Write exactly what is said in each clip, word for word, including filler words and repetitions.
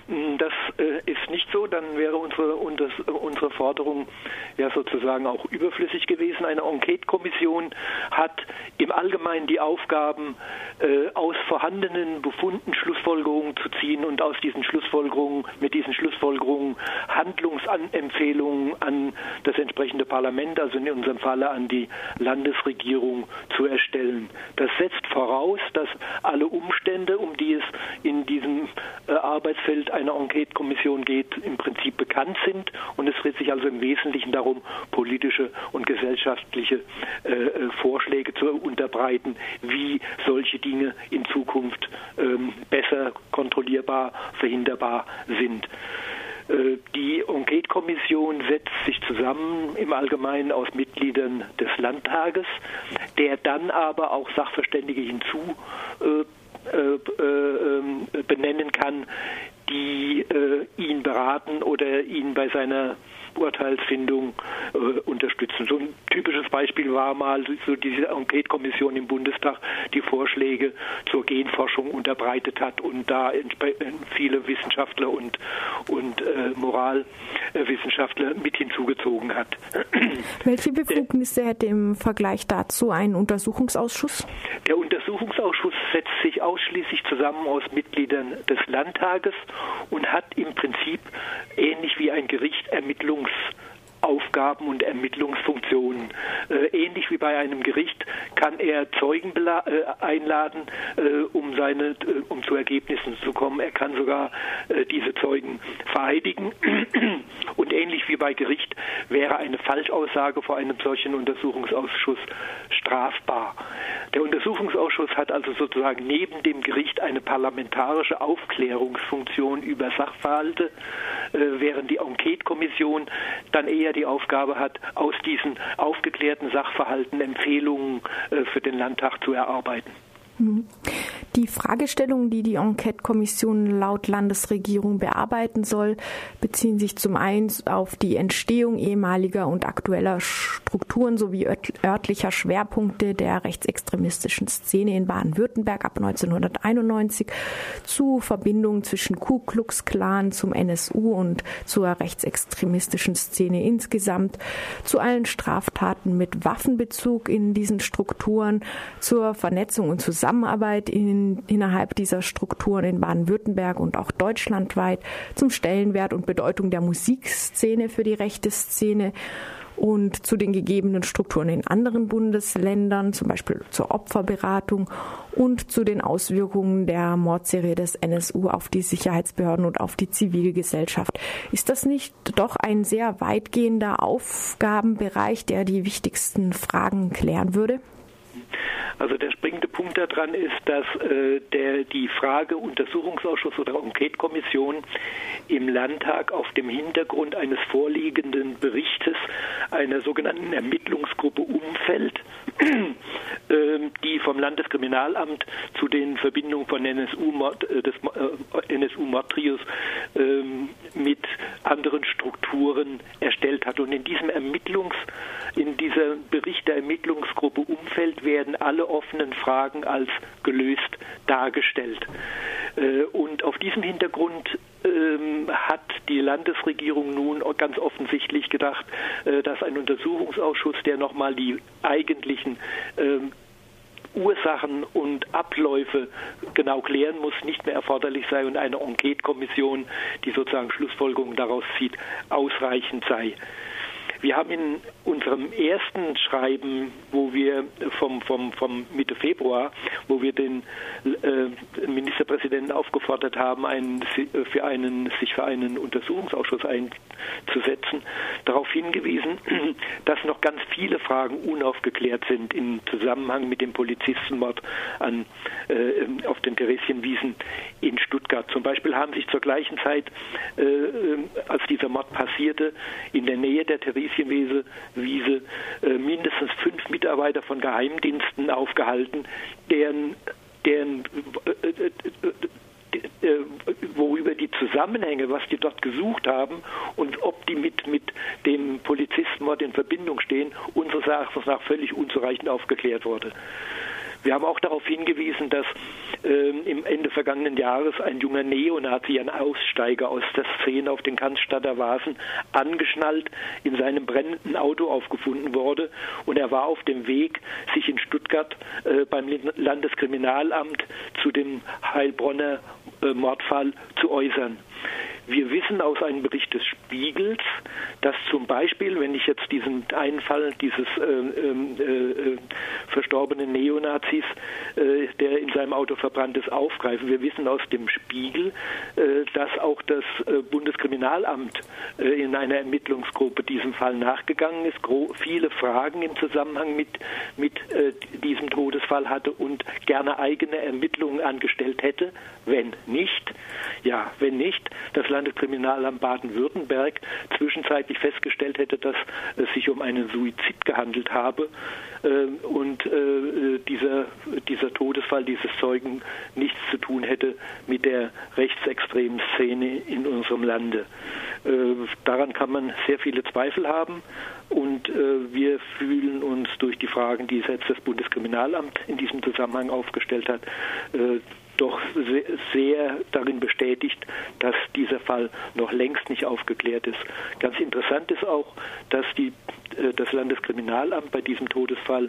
Das äh, ist nicht so, dann wäre unsere, unsere Forderung ja sozusagen auch überflüssig gewesen. Eine Enquete-Kommission hat im Allgemeinen die Aufgaben, äh, aus vorhandenen Befunden Schlussfolgerungen zu ziehen und aus diesen Schlussfolgerungen, mit diesen Schlussfolgerungen Handlungsempfehlungen an das entsprechende Parlament, also in unserem Falle an die Landesregierung, zu erstellen. Das setzt voraus, dass alle Umstände, um die es in diesem äh, Arbeitsfeld einer Enquete-Kommission geht, im Prinzip bekannt sind, und es dreht sich also im Wesentlichen darum, politische und gesellschaftliche äh, Vorschläge zu unterbreiten, wie solche Dinge in Zukunft ähm, besser kontrollierbar, verhinderbar sind. Äh, die Enquete-Kommission setzt sich zusammen im Allgemeinen aus Mitgliedern des Landtages, der dann aber auch Sachverständige hinzu äh, Äh, äh, benennen kann, die äh, ihn beraten oder ihn bei seiner Urteilsfindung äh, unterstützen. So ein typisches Beispiel war mal so diese Enquete-Kommission im Bundestag, die Vorschläge zur Genforschung unterbreitet hat und da viele Wissenschaftler und, und äh, Moralwissenschaftler mit hinzugezogen hat. Welche Befugnisse hätte im Vergleich dazu ein Untersuchungsausschuss? Der Untersuchungsausschuss setzt sich ausschließlich zusammen aus Mitgliedern des Landtages und hat im Prinzip ähnlich wie ein Gericht Ermittlungsaufgaben und Ermittlungsfunktionen. Äh, ähnlich wie bei einem Gericht kann er Zeugen äh, einladen, äh, um seine, äh, um zu Ergebnissen zu kommen. Er kann sogar äh, diese Zeugen vereidigen. Und ähnlich wie bei Gericht wäre eine Falschaussage vor einem solchen Untersuchungsausschuss strafbar. Der Untersuchungsausschuss hat also sozusagen neben dem Gericht eine parlamentarische Aufklärungsfunktion über Sachverhalte, äh, während die Enquete-Kommission dann eher die Aufgabe hat, aus diesen aufgeklärten Sachverhalten Empfehlungen äh, für den Landtag zu erarbeiten. Die Fragestellungen, die die Enquete-Kommission laut Landesregierung bearbeiten soll, beziehen sich zum einen auf die Entstehung ehemaliger und aktueller Strukturen sowie örtlicher Schwerpunkte der rechtsextremistischen Szene in Baden-Württemberg ab neunzehnhunderteinundneunzig, zu Verbindungen zwischen Ku Klux Klan zum N S U und zur rechtsextremistischen Szene insgesamt, zu allen Straftaten mit Waffenbezug in diesen Strukturen, zur Vernetzung und Zusammenarbeit Zusammenarbeit in, innerhalb dieser Strukturen in Baden-Württemberg und auch deutschlandweit, zum Stellenwert und Bedeutung der Musikszene für die rechte Szene und zu den gegebenen Strukturen in anderen Bundesländern, zum Beispiel zur Opferberatung und zu den Auswirkungen der Mordserie des N S U auf die Sicherheitsbehörden und auf die Zivilgesellschaft. Ist das nicht doch ein sehr weitgehender Aufgabenbereich, der die wichtigsten Fragen klären würde? Also der springende Punkt daran ist, dass äh, der, die Frage Untersuchungsausschuss oder Enquete-Kommission im Landtag auf dem Hintergrund eines vorliegenden Berichtes einer sogenannten Ermittlungsgruppe Umfeld, äh, die vom Landeskriminalamt zu den Verbindungen von N S U-Mord, äh, des äh, N S U-Mordtrios äh, mit anderen Strukturen erstellt hat. Und in diesem Ermittlungs, in dieser Bericht der Ermittlungsgruppe Umfeld werden alle offenen Fragen als gelöst dargestellt. Und auf diesem Hintergrund hat die Landesregierung nun ganz offensichtlich gedacht, dass ein Untersuchungsausschuss, der nochmal die eigentlichen Ursachen und Abläufe genau klären muss, nicht mehr erforderlich sei und eine Enquete-Kommission, die sozusagen Schlussfolgerungen daraus zieht, ausreichend sei. Wir haben in unserem ersten Schreiben, wo wir vom, vom, vom Mitte Februar, wo wir den äh, Ministerpräsidenten aufgefordert haben, einen, für einen, sich für einen Untersuchungsausschuss einzusetzen, darauf hingewiesen, dass noch ganz viele Fragen unaufgeklärt sind im Zusammenhang mit dem Polizistenmord an, äh, auf den Theresienwiesen in Stuttgart. Zum Beispiel haben sich zur gleichen Zeit, äh, als dieser Mord passierte, in der Nähe der Theresienwiese Wiese, äh, mindestens fünf Mitarbeiter von Geheimdiensten aufgehalten, deren, deren äh, äh, äh, worüber die Zusammenhänge, was die dort gesucht haben und ob die mit, mit dem Polizistenmord in Verbindung stehen, unseres Erachtens nach völlig unzureichend aufgeklärt wurde. Wir haben auch darauf hingewiesen, dass ähm, im Ende vergangenen Jahres ein junger Neonazi, ein Aussteiger aus der Szene auf den Cannstatter Vasen, angeschnallt in seinem brennenden Auto aufgefunden wurde. Und er war auf dem Weg, sich in Stuttgart äh, beim Landeskriminalamt zu dem Heilbronner äh, Mordfall zu äußern. Wir wissen aus einem Bericht des Spiegels, dass zum Beispiel, wenn ich jetzt diesen einen Fall dieses äh, äh, verstorbenen Neonazis, äh, der in seinem Auto verbrannt ist, aufgreifen, wir wissen aus dem Spiegel, äh, dass auch das äh, Bundeskriminalamt äh, in einer Ermittlungsgruppe diesem Fall nachgegangen ist, gro- viele Fragen im Zusammenhang mit, mit äh, diesem Todesfall hatte und gerne eigene Ermittlungen angestellt hätte, wenn nicht, ja, wenn nicht, das Landeskriminalamt Baden-Württemberg zwischenzeitlich festgestellt hätte, dass es sich um einen Suizid gehandelt habe äh, und äh, dieser, dieser Todesfall dieses Zeugen nichts zu tun hätte mit der rechtsextremen Szene in unserem Lande. Äh, daran kann man sehr viele Zweifel haben und äh, wir fühlen uns durch die Fragen, die jetzt das Bundeskriminalamt in diesem Zusammenhang aufgestellt hat, äh, doch sehr, sehr darin bestätigt, dass dieser Fall noch längst nicht aufgeklärt ist. Ganz interessant ist auch, dass die, äh, das Landeskriminalamt bei diesem Todesfall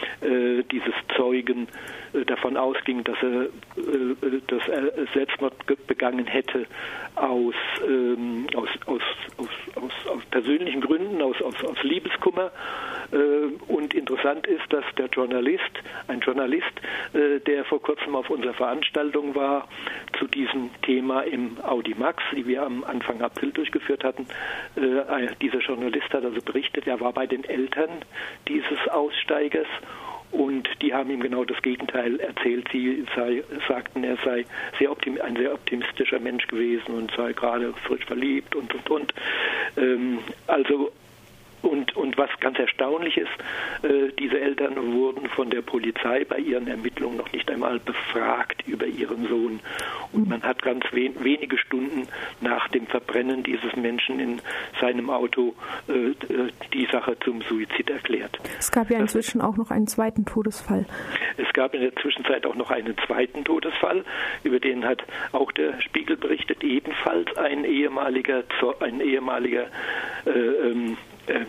äh, dieses Zeugen äh, davon ausging, dass er, äh, dass er Selbstmord begangen hätte aus, ähm, aus, aus, aus, aus, aus persönlichen Gründen, aus, aus, aus Liebeskummer. Äh, und interessant ist, dass der Journalist, ein Journalist, äh, der vor kurzem auf unserer Veranstaltung war, zu diesem Thema im Audimax, die wir am Anfang April durchgeführt hatten, äh, dieser Journalist hat also berichtet, er war bei den Eltern dieses Aussteigers und die haben ihm genau das Gegenteil erzählt. Sie sei, sagten, er sei sehr optim- ein sehr optimistischer Mensch gewesen und sei gerade frisch verliebt und, und, und. Ähm, also Und, und was ganz erstaunlich ist, äh, diese Eltern wurden von der Polizei bei ihren Ermittlungen noch nicht einmal befragt über ihren Sohn. Und man hat ganz wen, wenige Stunden nach dem Verbrennen dieses Menschen in seinem Auto äh, die Sache zum Suizid erklärt. Es gab ja inzwischen das, auch noch einen zweiten Todesfall. Es gab in der Zwischenzeit auch noch einen zweiten Todesfall, über den hat auch der Spiegel berichtet, ebenfalls ein ehemaliger, ein ehemaliger äh, ähm, Äh,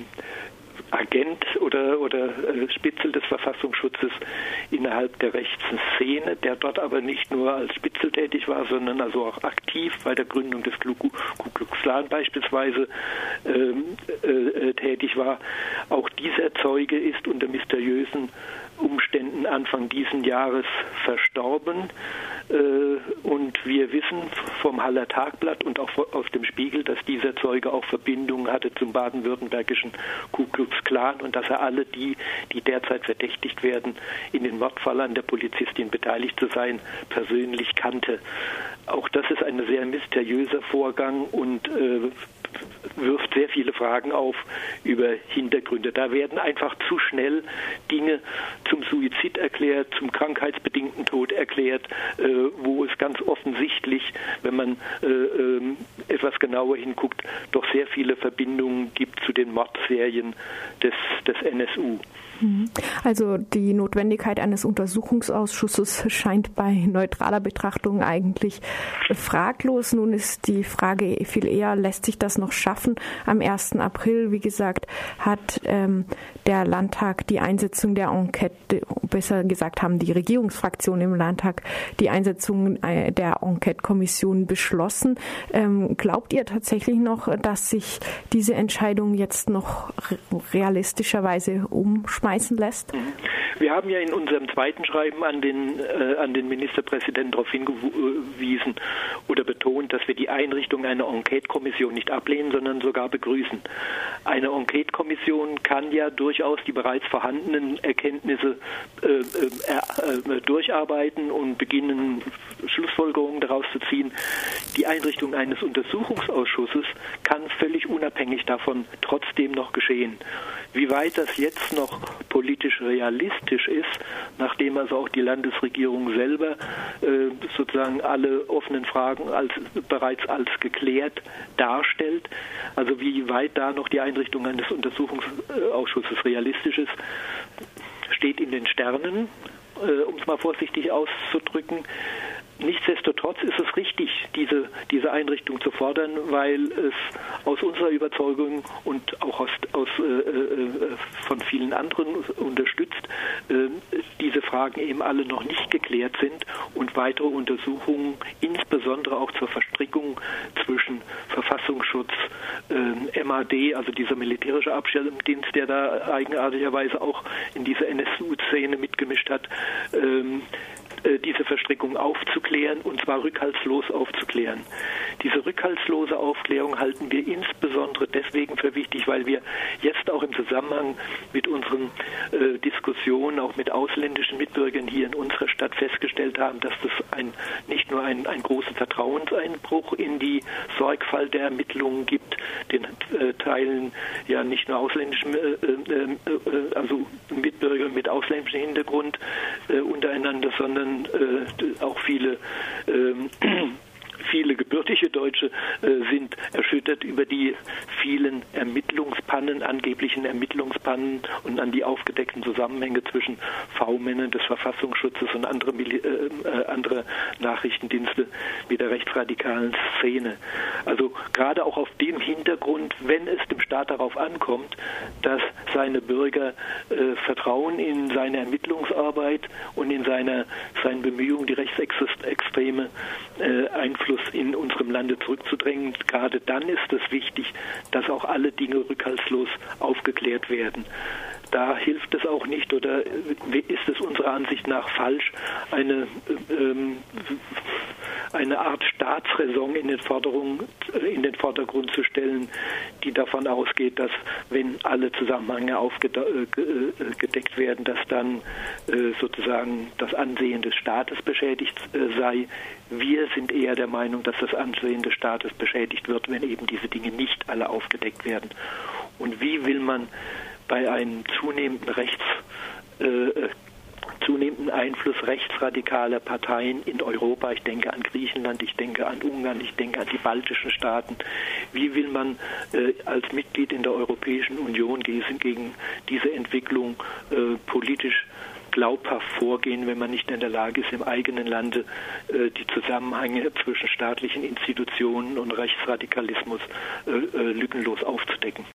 Agent oder, oder äh, Spitzel des Verfassungsschutzes innerhalb der rechten Szene, der dort aber nicht nur als Spitzel tätig war, sondern also auch aktiv bei der Gründung des Ku Klux Klan beispielsweise ähm, äh, tätig war. Auch dieser Zeuge ist unter mysteriösen Umständen Anfang diesen Jahres verstorben. Und wir wissen vom Haller Tagblatt und auch aus dem Spiegel, dass dieser Zeuge auch Verbindungen hatte zum baden-württembergischen Ku Klux Klan und dass er alle die, die derzeit verdächtigt werden, in den Mordfall an der Polizistin beteiligt zu sein, persönlich kannte. Auch das ist ein sehr mysteriöser Vorgang und äh, wirft sehr viele Fragen auf über Hintergründe. Da werden einfach zu schnell Dinge zum Suizid erklärt, zum krankheitsbedingten Tod erklärt, äh, wo es ganz offensichtlich, wenn man äh, äh, etwas genauer hinguckt, doch sehr viele Verbindungen gibt zu den Mordserien des, des N S U. Also die Notwendigkeit eines Untersuchungsausschusses scheint bei neutraler Betrachtung eigentlich fraglos. Nun ist die Frage viel eher, lässt sich das noch schaffen? Am ersten April, wie gesagt, hat ähm, der Landtag die Einsetzung der Enquete, besser gesagt haben die Regierungsfraktionen im Landtag die Einsetzung der Enquete-Kommission beschlossen. Ähm, glaubt ihr tatsächlich noch, dass sich diese Entscheidung jetzt noch realistischerweise umschmeißen lässt? Wir haben ja in unserem zweiten Schreiben an den, äh, an den Ministerpräsidenten darauf hingewiesen oder betont, dass wir die Einrichtung einer Enquete-Kommission nicht ablehnen, sondern sogar begrüßen. Eine Enquete-Kommission kann ja durchaus die bereits vorhandenen Erkenntnisse äh, äh, äh, durcharbeiten und beginnen, Schlussfolgerungen daraus zu ziehen. Die Einrichtung eines Untersuchungsausschusses kann völlig unabhängig davon trotzdem noch geschehen. Wie weit das jetzt noch politisch realistisch ist, nachdem also auch die Landesregierung selber äh, sozusagen alle offenen Fragen als, bereits als geklärt darstellt, also wie weit da noch die Einrichtung eines Untersuchungsausschusses realistisch ist, steht in den Sternen. äh, um es mal vorsichtig auszudrücken. Nichtsdestotrotz ist es richtig, diese, diese Einrichtung zu fordern, weil es aus unserer Überzeugung und auch aus, aus, äh, äh, von vielen anderen unterstützt, äh, diese Fragen eben alle noch nicht geklärt sind und weitere Untersuchungen, insbesondere auch zur Verstrickung zwischen Verfassungsschutz, äh, M A D, also dieser militärische Abschirmdienst, der da eigenartigerweise auch in dieser N S U-Szene mitgemischt hat, äh, diese Verstrickung aufzuklären, und zwar rückhaltslos aufzuklären. Diese rückhaltslose Aufklärung halten wir insbesondere deswegen für wichtig, weil wir jetzt auch im Zusammenhang mit unseren äh, Diskussionen, auch mit ausländischen Mitbürgern hier in unserer Stadt festgestellt haben, dass das ein, nicht nur ein, ein großen Vertrauenseinbruch in die Sorgfalt der Ermittlungen gibt, den äh, Teilen ja nicht nur ausländischen, äh, äh, also Mitbürger mit ausländischem Hintergrund äh, untereinander, sondern äh, auch viele äh, Viele gebürtige Deutsche äh, sind erschüttert über die vielen Ermittlungspannen, angeblichen Ermittlungspannen und an die aufgedeckten Zusammenhänge zwischen V-Männern des Verfassungsschutzes und andere, äh, andere Nachrichtendienste mit der rechtsradikalen Szene. Also gerade auch auf dem Hintergrund, wenn es dem Staat darauf ankommt, dass seine Bürger äh, Vertrauen in seine Ermittlungsarbeit und in seine, seine Bemühungen, die rechtsextreme äh, Einfluss in unserem Lande zurückzudrängen. Gerade dann ist es wichtig, dass auch alle Dinge rückhaltslos aufgeklärt werden. Da hilft es auch nicht oder ist es unserer Ansicht nach falsch, eine, ähm, eine Art Staatsräson in den, Forderungen, in den Vordergrund zu stellen, die davon ausgeht, dass wenn alle Zusammenhänge aufgedeckt werden, dass dann äh, sozusagen das Ansehen des Staates beschädigt äh, sei. Wir sind eher der Meinung, dass das Ansehen des Staates beschädigt wird, wenn eben diese Dinge nicht alle aufgedeckt werden. Und wie will man bei einem zunehmenden Rechts, äh, zunehmenden Einfluss rechtsradikaler Parteien in Europa, ich denke an Griechenland, ich denke an Ungarn, ich denke an die baltischen Staaten, wie will man äh, als Mitglied in der Europäischen Union gegen, gegen diese Entwicklung äh, politisch glaubhaft vorgehen, wenn man nicht in der Lage ist, im eigenen Lande äh, die Zusammenhänge zwischen staatlichen Institutionen und Rechtsradikalismus äh, äh, lückenlos aufzudecken.